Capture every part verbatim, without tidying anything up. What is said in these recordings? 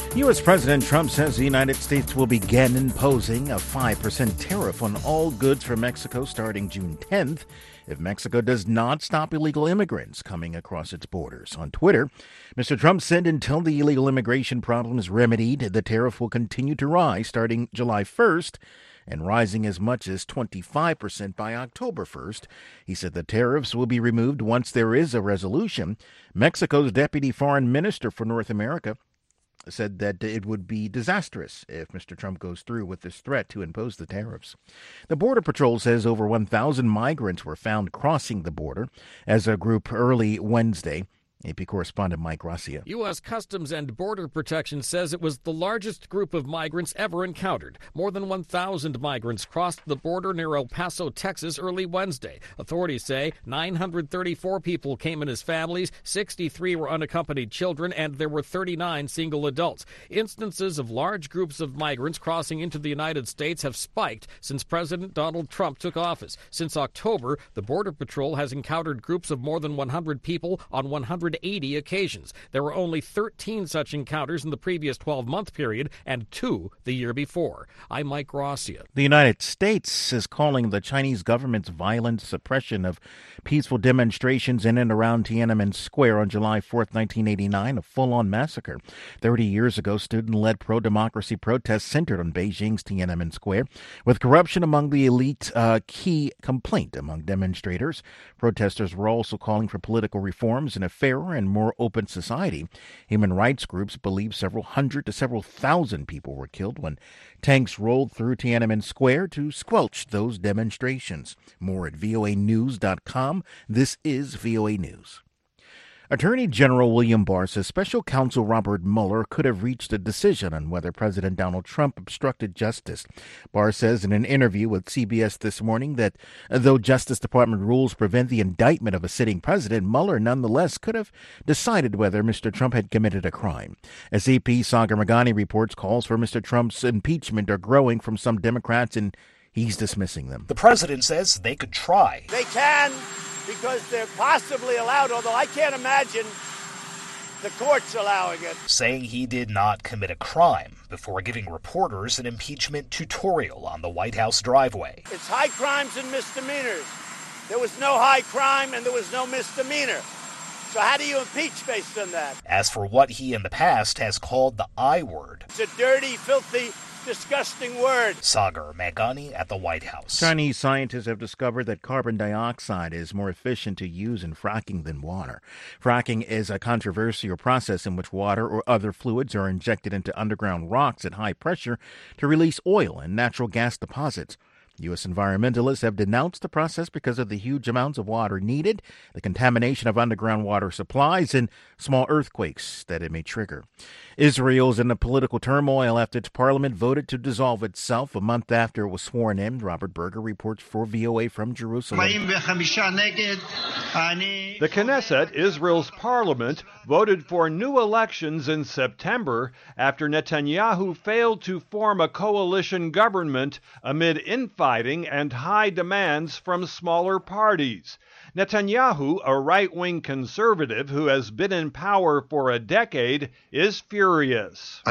U S. President Trump says the United States will begin imposing a five percent tariff on all goods from Mexico starting June tenth if Mexico does not stop illegal immigrants coming across its borders. On Twitter, Mister Trump said until the illegal immigration problem is remedied, the tariff will continue to rise starting July first and rising as much as twenty-five percent by October first. He said the tariffs will be removed once there is a resolution. Mexico's deputy foreign minister for North America said that it would be disastrous if Mister Trump goes through with this threat to impose the tariffs. The Border Patrol says over one thousand migrants were found crossing the border as a group early Wednesday. A P correspondent Mike Gracia. U S. Customs and Border Protection says it was the largest group of migrants ever encountered. More than one thousand migrants crossed the border near El Paso, Texas, early Wednesday. Authorities say nine hundred thirty-four people came in as families, sixty-three were unaccompanied children, and there were thirty-nine single adults. Instances of large groups of migrants crossing into the United States have spiked since President Donald Trump took office. Since October, the Border Patrol has encountered groups of more than one hundred people on one hundred eighty occasions. There were only thirteen such encounters in the previous twelve-month period and two the year before. I'm Mike Gracia. The United States is calling the Chinese government's violent suppression of peaceful demonstrations in and around Tiananmen Square on July fourth, nineteen eighty-nine, a full-on massacre. Thirty years ago, student-led pro-democracy protests centered on Beijing's Tiananmen Square, with corruption among the elite a key complaint among demonstrators. Protesters were also calling for political reforms and a fairer and more open society. Human rights groups believe several hundred to several thousand people were killed when tanks rolled through Tiananmen Square to squelch those demonstrations. More at V O A news dot com. This is V O A News. Attorney General William Barr says Special Counsel Robert Mueller could have reached a decision on whether President Donald Trump obstructed justice. Barr says in an interview with C B S this morning that though Justice Department rules prevent the indictment of a sitting president, Mueller nonetheless could have decided whether Mister Trump had committed a crime. As A P Sagar Meghani reports, calls for Mister Trump's impeachment are growing from some Democrats, and he's dismissing them. The president says they could try. They can, because they're possibly allowed, although I can't imagine the courts allowing it. Saying he did not commit a crime before giving reporters an impeachment tutorial on the White House driveway. It's high crimes and misdemeanors. There was no high crime and there was no misdemeanor. So how do you impeach based on that? As for what he in the past has called the I word. It's a dirty, filthy, disgusting word. Sagar Meghani at the White House. Chinese scientists have discovered that carbon dioxide is more efficient to use in fracking than water. Fracking is a controversial process in which water or other fluids are injected into underground rocks at high pressure to release oil and natural gas deposits. U S environmentalists have denounced the process because of the huge amounts of water needed, the contamination of underground water supplies, and small earthquakes that it may trigger. Israel's in a political turmoil after its parliament voted to dissolve itself a month after it was sworn in. Robert Berger reports for V O A from Jerusalem. The Knesset, Israel's parliament, voted for new elections in September after Netanyahu failed to form a coalition government amid infighting and high demands from smaller parties. Netanyahu, a right-wing conservative who has been in power for a decade, is furious.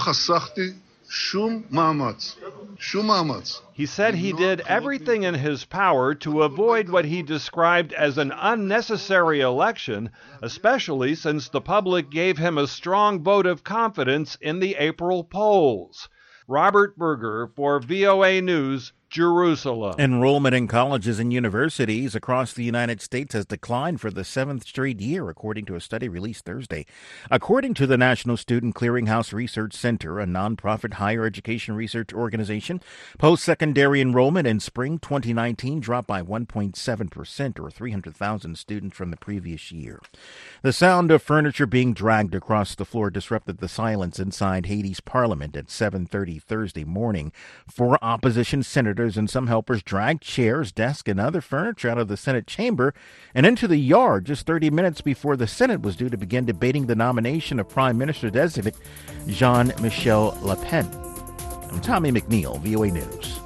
He said he did everything in his power to avoid what he described as an unnecessary election, especially since the public gave him a strong vote of confidence in the April polls. Robert Berger for V O A News, Jerusalem. Enrollment in colleges and universities across the United States has declined for the seventh straight year, according to a study released Thursday. According to the National Student Clearinghouse Research Center, a nonprofit higher education research organization, post-secondary enrollment in spring twenty nineteen dropped by one point seven percent, or three hundred thousand students from the previous year. The sound of furniture being dragged across the floor disrupted the silence inside Haiti's parliament at seven thirty Thursday morning. Four opposition senators and some helpers dragged chairs, desks, and other furniture out of the Senate chamber and into the yard just thirty minutes before the Senate was due to begin debating the nomination of Prime Minister-designate Jean-Michel Le Pen. I'm Tommy McNeil, V O A News.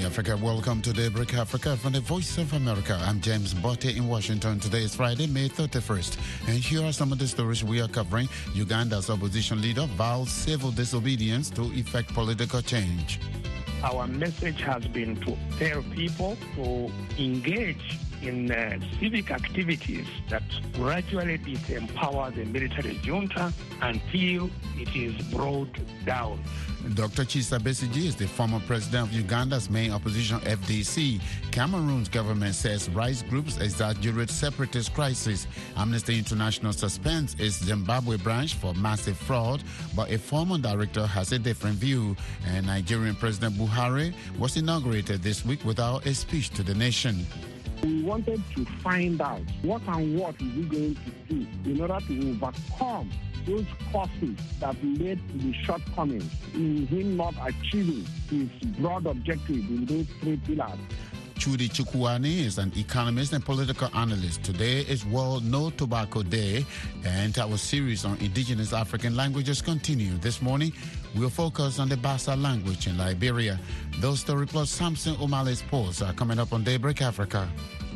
morning, Africa. Welcome to Daybreak Africa from the Voice of America. I'm James Botte in Washington. Today is Friday, May thirty-first. And here are some of the stories we are covering. Uganda's opposition leader vows civil disobedience to effect political change. Our message has been to tell people to engage in uh, civic activities that gradually disempower the military junta until it is brought down. Doctor Kizza Besigye is the former president of Uganda's main opposition, F D C. Cameroon's government says rights groups exaggerate separatist crisis. Amnesty International suspends its Zimbabwe branch for massive fraud, but a former director has a different view. And Nigerian President Buhari was inaugurated this week without a speech to the nation. We wanted to find out what and what is he going to do in order to overcome those causes that led to the shortcomings in him not achieving his broad objectives in those three pillars. Chudi Chukwuani is an economist and political analyst. Today is World No Tobacco Day, and our series on indigenous African languages continue. This morning, we'll focus on the Bassa language in Liberia. Those story plus Samson Omale's polls are coming up on Daybreak Africa.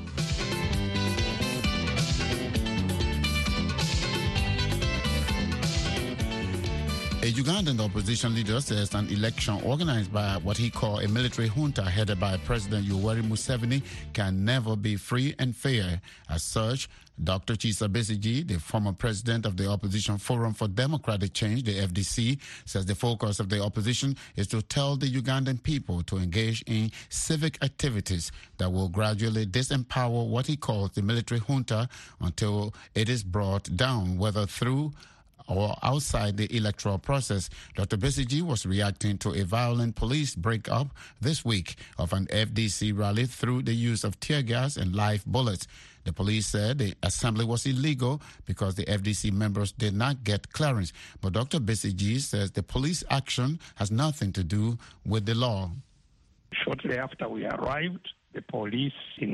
A Ugandan opposition leader says an election organized by what he called a military junta headed by President Yoweri Museveni can never be free and fair. As such, Doctor Kizza Besigye, the former president of the Opposition Forum for Democratic Change, the F D C, says the focus of the opposition is to tell the Ugandan people to engage in civic activities that will gradually disempower what he calls the military junta until it is brought down, whether through or outside the electoral process. Doctor Besigye was reacting to a violent police breakup this week of an F D C rally through the use of tear gas and live bullets. The police said the assembly was illegal because the F D C members did not get clearance. But Doctor Besigye says the police action has nothing to do with the law. Shortly after we arrived, the police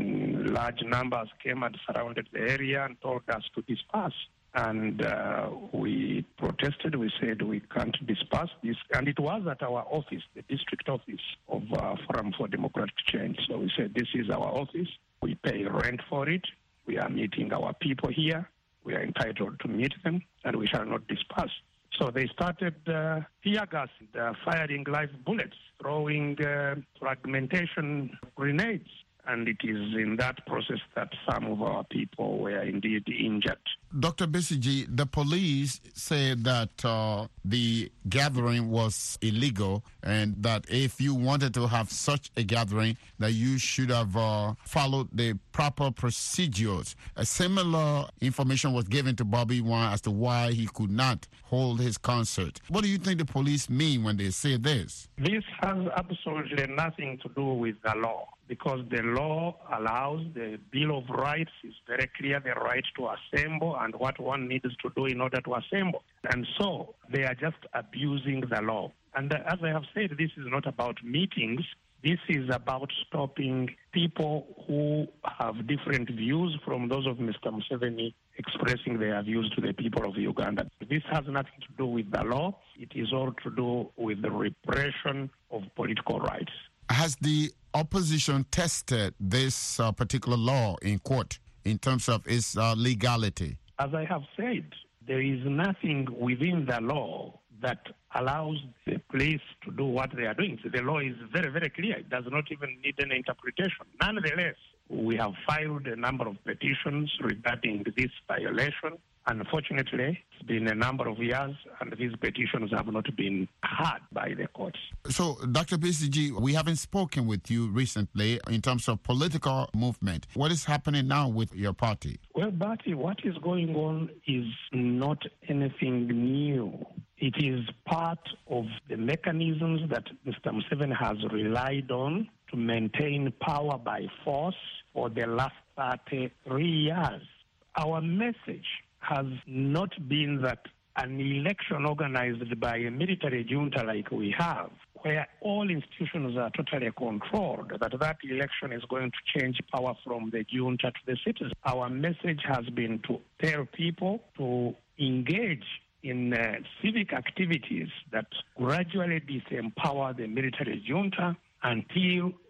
in large numbers came and surrounded the area and told us to disperse. And uh, we protested. We said we can't disperse this. And it was at our office, the district office of uh, Forum for Democratic Change. So we said, this is our office. We pay rent for it. We are meeting our people here. We are entitled to meet them, and we shall not disperse. So they started uh, tear gas, uh, firing live bullets, throwing uh, fragmentation grenades. And it is in that process that some of our people were indeed injured. Doctor Besigye, the police said that uh, the gathering was illegal and that if you wanted to have such a gathering, that you should have uh, followed the proper procedures. A similar information was given to Bobby Wine as to why he could not hold his concert. What do you think the police mean when they say this? This has absolutely nothing to do with the law, because the law allows, the Bill of Rights is very clear, the right to assemble and what one needs to do in order to assemble. And so they are just abusing the law. And as I have said, this is not about meetings. This is about stopping people who have different views from those of Mister Museveni expressing their views to the people of Uganda. This has nothing to do with the law. It is all to do with the repression of political rights. Has the opposition tested this uh, particular law in court in terms of its uh, legality? As I have said, there is nothing within the law that allows the police to do what they are doing. So the law is very, very clear. It does not even need an interpretation. Nonetheless, we have filed a number of petitions regarding this violation. Unfortunately, it's been a number of years, and these petitions have not been heard by the courts. So, Doctor Besigye, we haven't spoken with you recently in terms of political movement. What is happening now with your party? Well, Bertie, what is going on is not anything new. It is part of the mechanisms that Mister Museveni has relied on to maintain power by force for the last thirty-three years. Our message has not been that an election organized by a military junta like we have, where all institutions are totally controlled, that that election is going to change power from the junta to the citizens. Our message has been to tell people to engage in uh, civic activities that gradually disempower the military junta until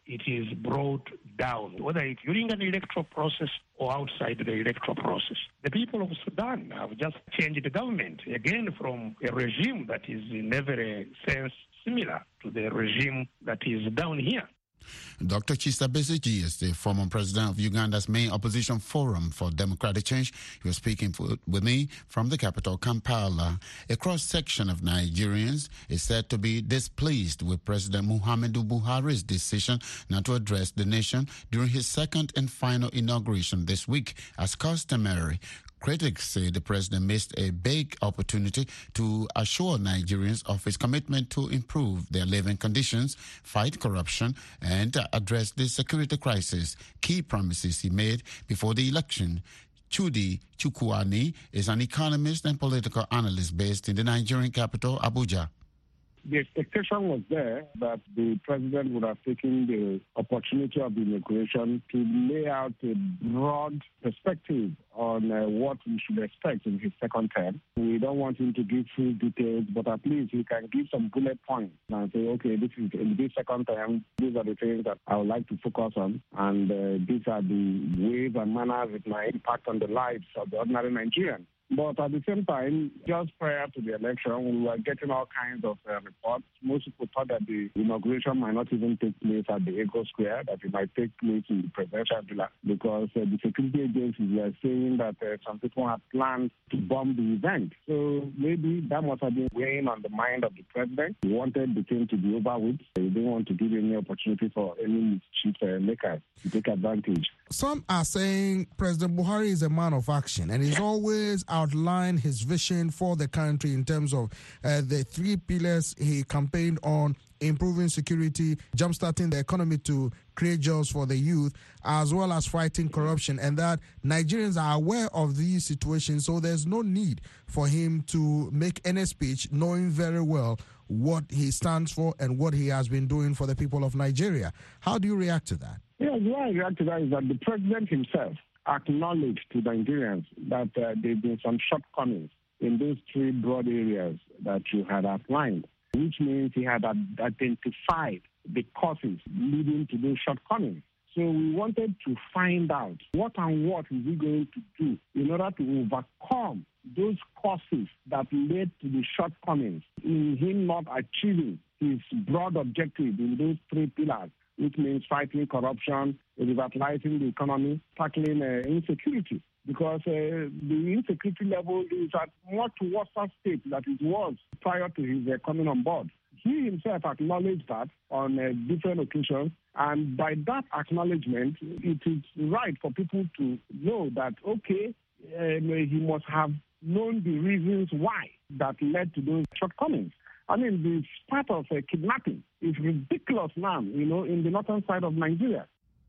it is brought down, whether it's during an electoral process or outside the electoral process. The people of Sudan have just changed the government, again from a regime that is in every sense similar to the regime that is down here. Doctor Kizza Besigye is the former president of Uganda's main opposition forum for democratic change. He was speaking for, with me from the capital, Kampala. A cross-section of Nigerians is said to be displeased with President Muhammadu Buhari's decision not to address the nation during his second and final inauguration this week as customary. Critics say the president missed a big opportunity to assure Nigerians of his commitment to improve their living conditions, fight corruption, and address the security crisis, key promises he made before the election. Chudi Chukwuani is an economist and political analyst based in the Nigerian capital, Abuja. The expectation was there that the president would have taken the opportunity of the inauguration to lay out a broad perspective on uh, what we should expect in his second term. We don't want him to give full details, but at least he can give some bullet points and say, okay, this is in this second term, these are the things that I would like to focus on, and uh, these are the ways and manners it might impact on the lives of the ordinary Nigerian. But at the same time, just prior to the election, we were getting all kinds of uh, reports. Most people thought that the inauguration might not even take place at the Ego Square, that it might take place in the presidential villa, because uh, the security agencies were saying that uh, some people had planned to bomb the event. So maybe that must have been weighing on the mind of the president. He wanted the thing to be over with. He didn't want to give any opportunity for any mischief uh, makers to take advantage. Some are saying President Buhari is a man of action, and he's always outlined his vision for the country in terms of uh, the three pillars he campaigned on: improving security, jumpstarting the economy to create jobs for the youth, as well as fighting corruption, and that Nigerians are aware of these situations, so there's no need for him to make any speech knowing very well what he stands for and what he has been doing for the people of Nigeria. How do you react to that? Yeah, the way I react to that is that the president himself acknowledged to Nigerians that uh, there have been some shortcomings in those three broad areas that you had outlined, which means he had identified the causes leading to those shortcomings. So we wanted to find out what and what is he going to do in order to overcome those causes that led to the shortcomings in him not achieving his broad objective in those three pillars, which means fighting corruption, revitalizing the economy, tackling uh, insecurity. Because uh, the insecurity level is at much worse state than it was prior to his uh, coming on board. He himself acknowledged that on uh, different occasions, and by that acknowledgement, it is right for people to know that, okay, um, he must have known the reasons why that led to those shortcomings. I mean, the part of uh, kidnapping is ridiculous now, you know, in the northern side of Nigeria.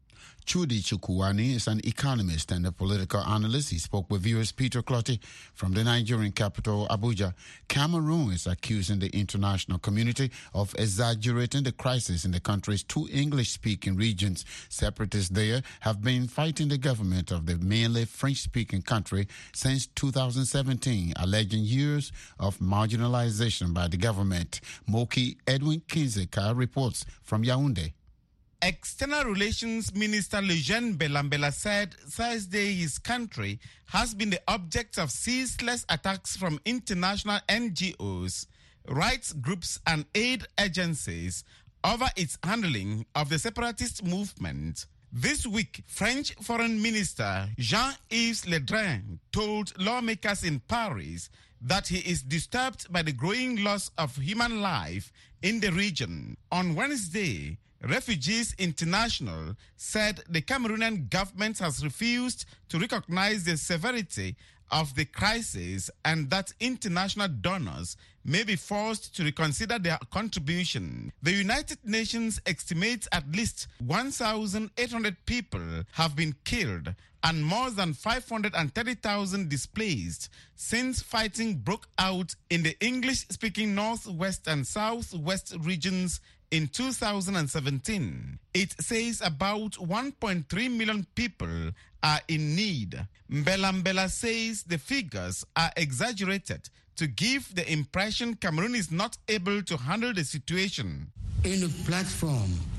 Chudi Chukwuani is an economist and a political analyst. He spoke with viewers Peter Clotty from the Nigerian capital, Abuja. Cameroon is accusing the international community of exaggerating the crisis in the country's two English-speaking regions. Separatists there have been fighting the government of the mainly French-speaking country since two thousand seventeen, alleging years of marginalization by the government. Moki Edwin Kinzeka reports from Yaoundé. External Relations Minister Lejeune Belambela said Thursday his country has been the object of ceaseless attacks from international N G Os, rights groups and aid agencies over its handling of the separatist movement. This week, French Foreign Minister Jean-Yves Le Drian told lawmakers in Paris that he is disturbed by the growing loss of human life in the region. On Wednesday, Refugees International said the Cameroonian government has refused to recognize the severity of the crisis and that international donors may be forced to reconsider their contribution. The United Nations estimates at least one thousand eight hundred people have been killed and more than five hundred thirty thousand displaced since fighting broke out in the English-speaking Northwest and Southwest regions in two thousand seventeen. It says about one point three million people are in need. Mbelambela says the figures are exaggerated to give the impression Cameroon is not able to handle the situation. Une plateforme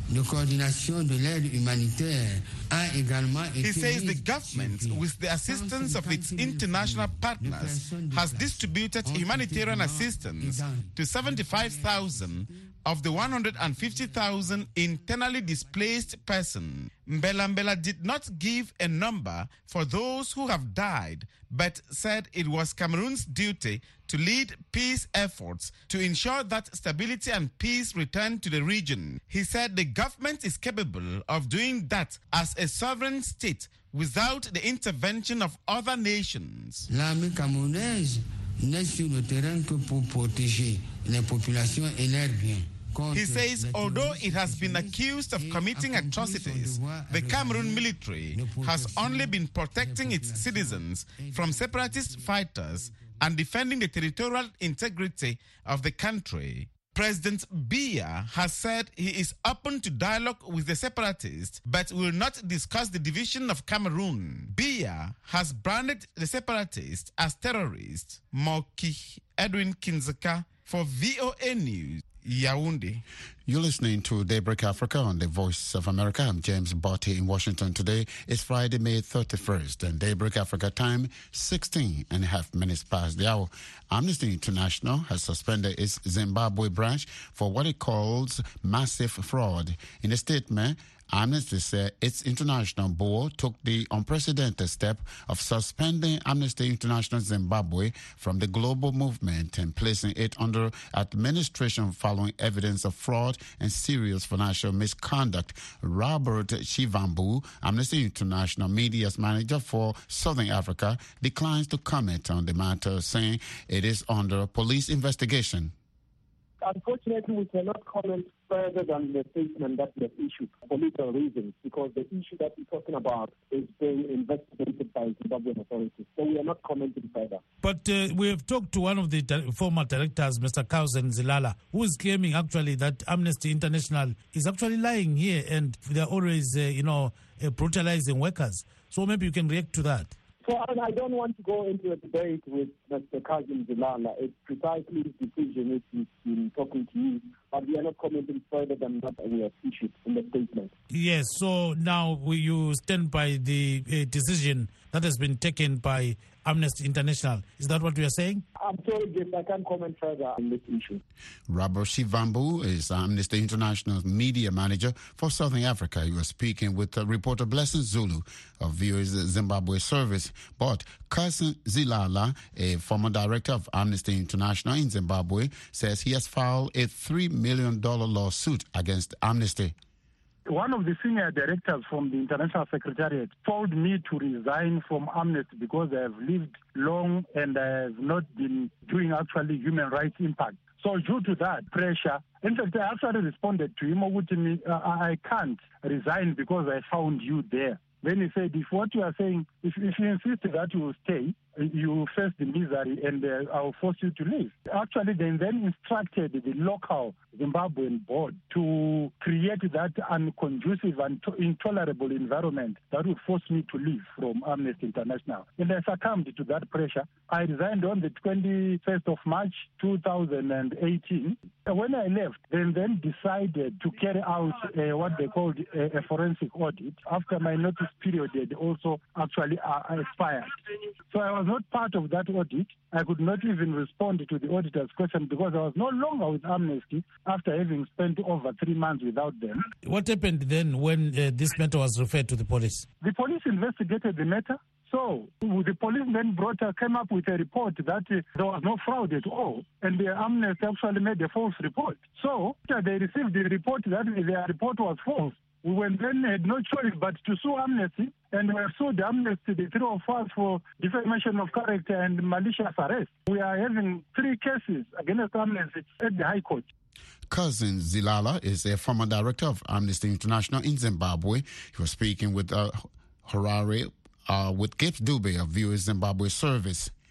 de coordination de l'aide humanitaire a également été. He says the government, with the assistance of its international partners, has distributed humanitarian assistance to seventy-five thousand of the one hundred fifty thousand internally displaced persons. Mbelambela did not give a number for those who have died, but said it was Cameroon's duty to lead peace efforts to ensure that stability and peace return to the region. He said the government is capable of doing that as a sovereign state without the intervention of other nations. L'armée camerounaise n'est sur le terrain que pour protéger les populations et leurs biens. He says although it has been accused of committing atrocities, the Cameroon military has only been protecting its citizens from separatist fighters and defending the territorial integrity of the country. President Biya has said he is open to dialogue with the separatists, but will not discuss the division of Cameroon. Biya has branded the separatists as terrorists. Moki Edwin Kinzeka for V O A News. Yaoundé. You're listening to Daybreak Africa on the Voice of America. I'm James Botti in Washington. Today is Friday, May thirty-first, and Daybreak Africa time, sixteen and a half minutes past the hour. Amnesty International has suspended its Zimbabwe branch for what it calls massive fraud. In a statement, Amnesty said its international board took the unprecedented step of suspending Amnesty International Zimbabwe from the global movement and placing it under administration following evidence of fraud and serious financial misconduct. Robert Shivambu, Amnesty International Media's manager for Southern Africa, declines to comment on the matter, saying it is under police investigation. Unfortunately, we cannot comment further than the statement that we have issued for legal reasons, because the issue that we're talking about is being investigated by Zimbabwean authorities. So we are not commenting further. But uh, we have talked to one of the di- former directors, Mister Kausen Zilala, who is claiming actually that Amnesty International is actually lying here and they're always, uh, you know, uh, brutalizing workers. So maybe you can react to that. So I don't want to go into a debate with Mister Kazim Zilala. It's precisely his decision if he's been talking to you, but we are not commenting further than what we have issued in the statement. Yes, so now will you stand by the uh, decision that has been taken by Amnesty International? Is that what we are saying? I'm sorry, James, I can't comment further on this issue. Robert Shivambu is Amnesty International's media manager for Southern Africa. He was speaking with uh, reporter Blessing Zulu of V O A's Zimbabwe service. But Kausen Zilala, a former director of Amnesty International in Zimbabwe, says he has filed a three million dollars lawsuit against Amnesty. One of the senior directors from the International Secretariat told me to resign from Amnesty because I have lived long and I have not been doing actually human rights impact. So due to that pressure, in fact, I actually responded to him, uh, I can't resign because I found you there. Then he said, if what you are saying, if, if you insist that you will stay, you will face the misery and uh, I will force you to leave. Actually, they then instructed the local Zimbabwean board to create that unconducive and intolerable environment that would force me to leave from Amnesty International. And I succumbed to that pressure. I resigned on the twenty-first of March two thousand eighteen. When I left, they then decided to carry out uh, what they called a, a forensic audit after my notice period had also actually uh, expired. So I was not part of that audit. I could not even respond to the auditor's question because I was no longer with Amnesty after having spent over three months without them. What happened then when uh, this matter was referred to the police? The police investigated the matter. So the police then brought, uh, came up with a report that uh, there was no fraud at all, and the Amnesty actually made a false report. So after they received the report that their report was false, we went then had no choice but to sue Amnesty, and we have sued Amnesty, the three of us, for defamation of character and malicious arrest. We are having three cases against Amnesty at the High Court. Kausen Zilala is a former director of Amnesty International in Zimbabwe. He was speaking with uh, Harare, uh, with Gibbs Dube of V O A Zimbabwe service.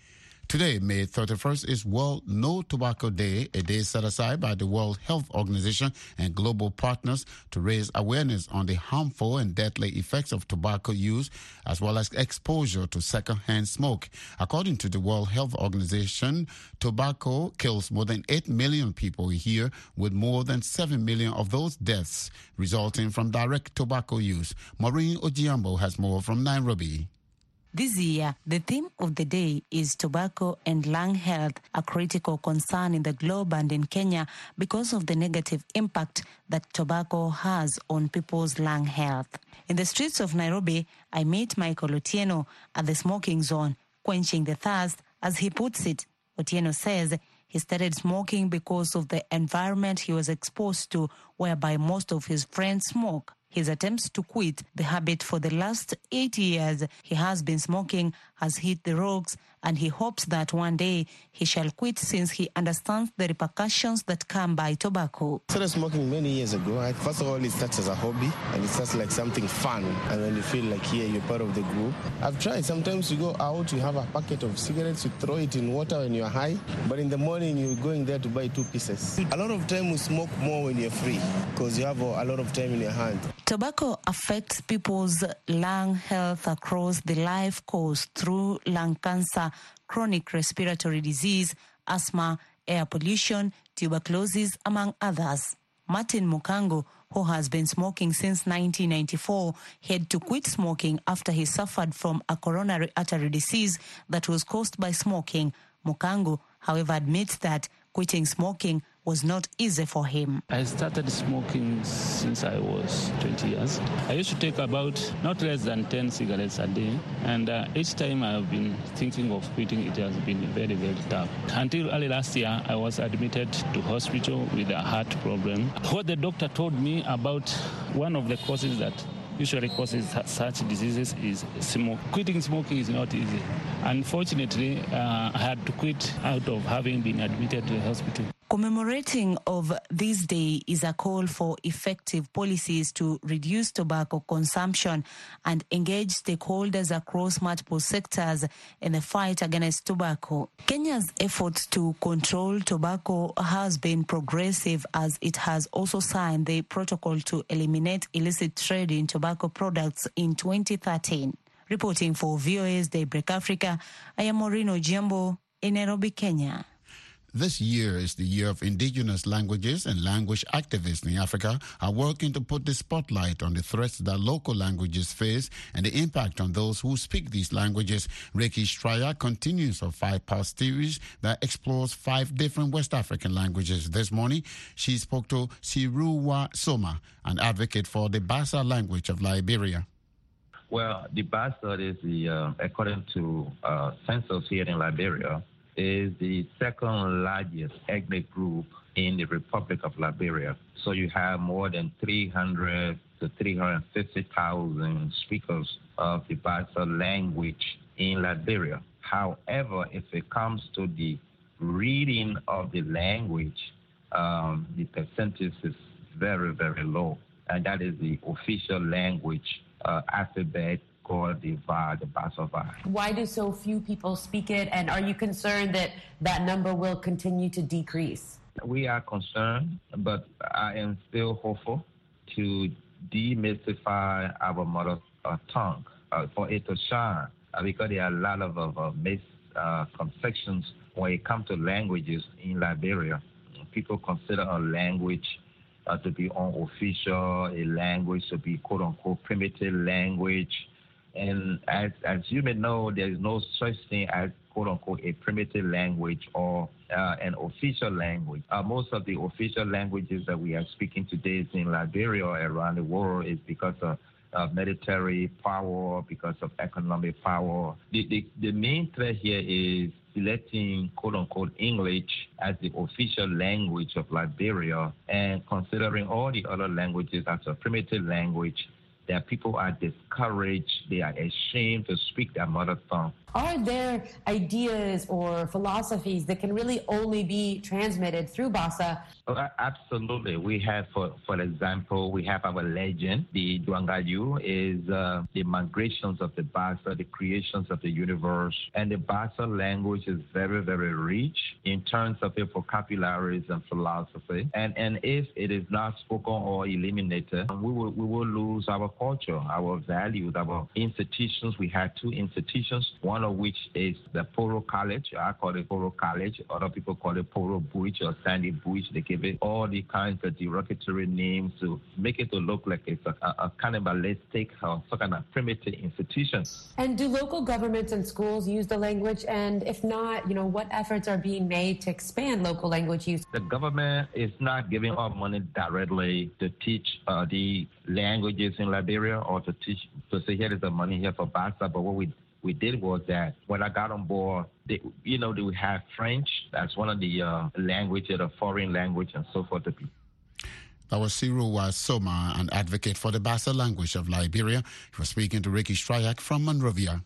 Today, May thirty-first, is World No Tobacco Day, a day set aside by the World Health Organization and global partners to raise awareness on the harmful and deadly effects of tobacco use, as well as exposure to secondhand smoke. According to the World Health Organization, tobacco kills more than eight million people a year, with more than seven million of those deaths resulting from direct tobacco use. Maureen Ojiambo has more from Nairobi. This year, the theme of the day is tobacco and lung health, a critical concern in the globe and in Kenya because of the negative impact that tobacco has on people's lung health. In the streets of Nairobi, I meet Michael Otieno at the smoking zone, quenching the thirst, as he puts it. Otieno says he started smoking because of the environment he was exposed to, whereby most of his friends smoke. His attempts to quit the habit for the last eight years he has been smoking has hit the rocks, and he hopes that one day he shall quit since he understands the repercussions that come by tobacco. I started smoking many years ago. I, first of all, it starts as a hobby, and it starts like something fun, and when you feel like here you're part of the group. I've tried. Sometimes you go out, you have a packet of cigarettes, you throw it in water when you're high, but in the morning you're going there to buy two pieces. A lot of time we smoke more when you're free because you have a, a lot of time in your hand. Tobacco affects people's lung health across the life course through lung cancer, chronic respiratory disease, asthma, air pollution, tuberculosis, among others. Martin Mukango, who has been smoking since nineteen ninety-four, had to quit smoking after he suffered from a coronary artery disease that was caused by smoking. Mukango, however, admits that quitting smoking was not easy for him. I started smoking since I was twenty years. I used to take about not less than ten cigarettes a day, and uh, each time I have been thinking of quitting, it has been very, very tough. Until early last year, I was admitted to hospital with a heart problem. What the doctor told me about one of the causes that usually causes such diseases is smoke. Quitting smoking is not easy. Unfortunately, uh, I had to quit out of having been admitted to the hospital. Commemorating of this day is a call for effective policies to reduce tobacco consumption and engage stakeholders across multiple sectors in the fight against tobacco. Kenya's efforts to control tobacco has been progressive, as it has also signed the protocol to eliminate illicit trade in tobacco products in twenty thirteen. Reporting for V O A's Daybreak Africa, I am Maureen Ojiambo in Nairobi, Kenya. This year is the year of indigenous languages, and language activists in Africa are working to put the spotlight on the threats that local languages face and the impact on those who speak these languages. Reiki Straya continues a five-part series that explores five different West African languages. This morning, she spoke to Siruwa Soma, an advocate for the Bassa language of Liberia. Well, the Bassa is the, uh, according to uh, census here in Liberia, is the second largest ethnic group in the Republic of Liberia. So you have more than three hundred to three hundred fifty thousand speakers of the Bassa language in Liberia. However, if it comes to the reading of the language, um, the percentage is very, very low. And that is the official language uh, alphabet called the Va, the Bassa Va. Why do so few people speak it, and are you concerned that that number will continue to decrease? We are concerned, but I am still hopeful to demystify our mother uh, tongue, uh, for it to shine, uh, because there are a lot of uh, misconceptions uh, when it comes to languages in Liberia. People consider a language uh, to be unofficial, a language to be quote-unquote primitive language. And as, as you may know, there is no such thing as, quote-unquote, a primitive language or uh, an official language. Uh, most of the official languages that we are speaking today in Liberia or around the world is because of uh, military power, because of economic power. The, the, the main threat here is selecting, quote-unquote, English as the official language of Liberia and considering all the other languages as a primitive language that people are discouraged, they are ashamed to speak their mother tongue. Are there ideas or philosophies that can really only be transmitted through Bassa? Oh, absolutely. We have, for, for example, we have our legend. The Duangayu is uh, the migrations of the Bassa, the creations of the universe. And the Bassa language is very, very rich in terms of its vocabularies and philosophy. And and if it is not spoken or eliminated, we will, we will lose our culture, our values, our institutions. We have two institutions, one of which is the Poro College. I call it Poro College. Other people call it Poro Buich or Sandy Buich. They give it all the kinds of derogatory names to make it to look like it's a, a, a cannibalistic or some kind of primitive institution. And do local governments and schools use the language? And if not, you know, what efforts are being made to expand local language use? The government is not giving up money directly to teach uh, the languages in Liberia or to teach, to say here is the money here for Bassa, but what we we did was that when I got on board, they, you know, they would have French. That's one of the uh, languages, a foreign language, and so forth. That was Siru Soma, an advocate for the Bassa language of Liberia. He was speaking to Ricky Stryak from Monrovia.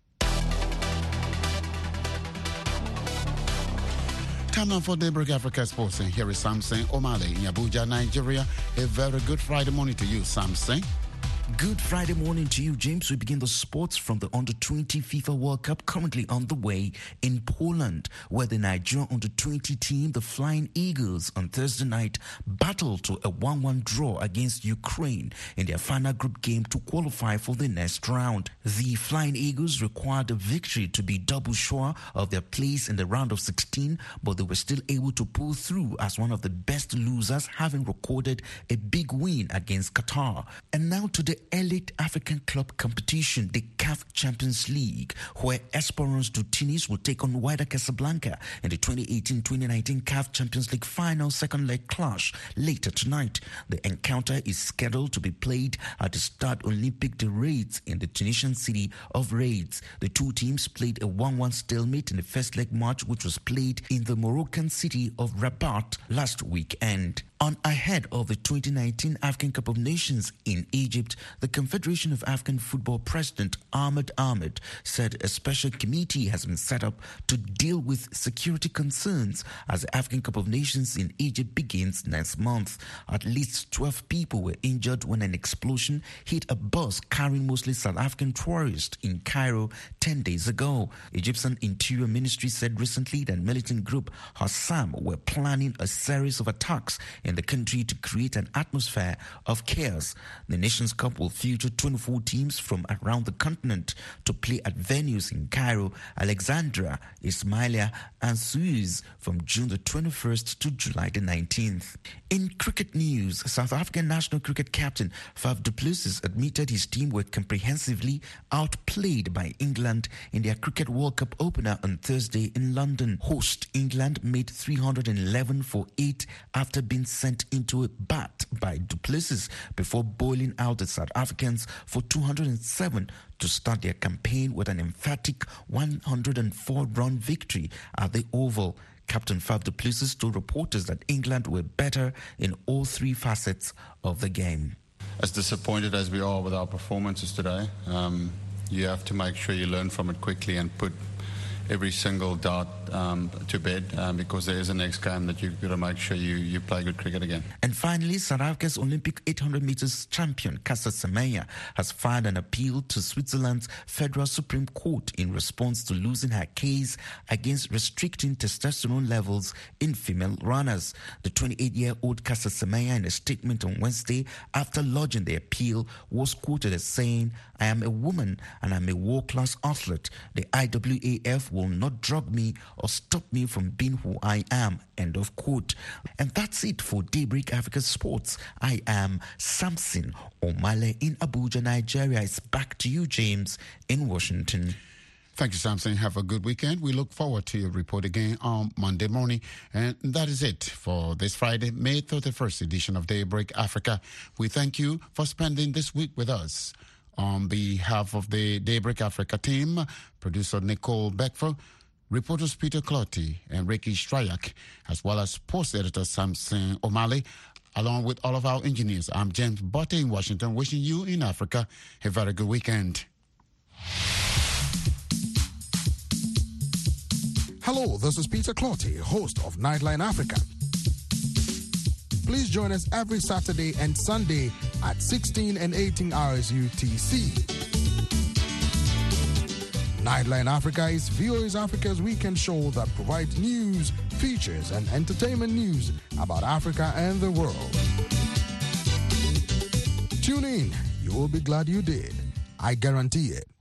Time now for Daybreak Africa Sports, and here is Samson O'Malley in Abuja, Nigeria. A very good Friday morning to you, Samson. Good Friday morning to you, James. We begin the sports from the under twenty FIFA World Cup currently on the way in Poland, where the Nigeria under twenty team, the Flying Eagles, on Thursday night battled to a one one draw against Ukraine in their final group game to qualify for the next round. The Flying Eagles required a victory to be double sure of their place in the round of sixteen, but they were still able to pull through as one of the best losers, having recorded a big win against Qatar. And now to the Elite African Club competition, the C A F Champions League, where Esperance de Tunis will take on Wydad Casablanca in the twenty eighteen twenty nineteen C A F Champions League final second leg clash later tonight. The encounter is scheduled to be played at the Stade Olympique de Raids in the Tunisian city of Raids. The two teams played a one one stalemate in the first leg match, which was played in the Moroccan city of Rabat last weekend. On ahead of the twenty nineteen African Cup of Nations in Egypt, the Confederation of African Football President Ahmed Ahmed said a special committee has been set up to deal with security concerns as the African Cup of Nations in Egypt begins next month. At least twelve people were injured when an explosion hit a bus carrying mostly South African tourists in Cairo ten days ago. Egyptian Interior Ministry said recently that militant group Hassam were planning a series of attacks in the country to create an atmosphere of chaos. The Nations Cup will feature twenty-four teams from around the continent to play at venues in Cairo, Alexandria, Ismailia, and Suez from June the twenty-first to July the nineteenth. In cricket news, South African national cricket captain Faf du Plessis admitted his team were comprehensively outplayed by England in their Cricket World Cup opener on Thursday in London. Host England made three hundred eleven for eight after being sent into a bat by du Plessis before bowling out the South Africans for two hundred seven to start their campaign with an emphatic one hundred four run victory at the Oval. Captain Faf du Plessis told reporters that England were better in all three facets of the game. As disappointed as we are with our performances today, um, you have to make sure you learn from it quickly and put every single doubt um, to bed um, because there is a next game that you've got to make sure you, you play good cricket again. And finally, South Africa's Olympic eight hundred meters champion Caster Semenya has filed an appeal to Switzerland's Federal Supreme Court in response to losing her case against restricting testosterone levels in female runners. The twenty-eight-year-old Caster Semenya, in a statement on Wednesday after lodging the appeal, was quoted as saying, "I am a woman and I'm a world-class athlete. The I W A F will not drug me or stop me from being who I am." End of quote. And that's it for Daybreak Africa Sports. I am Samson O'Malley in Abuja, Nigeria. It's back to you, James, in Washington. Thank you, Samson. Have a good weekend. We look forward to your report again on Monday morning. And that is it for this Friday, May thirty-first edition of Daybreak Africa. We thank you for spending this week with us. On behalf of the Daybreak Africa team, producer Nicole Beckford, reporters Peter Clotty and Ricky Stryak, as well as post editor Samson O'Malley, Along with all of our engineers, I'm James Botte in Washington, wishing you in Africa a very good weekend. Hello, this is Peter Clotty, host of Nightline Africa. Please join us every Saturday and Sunday at sixteen and eighteen hours U T C. Nightline Africa is V O A's Africa's weekend show that provides news, features, and entertainment news about Africa and the world. Tune in. You will be glad you did. I guarantee it.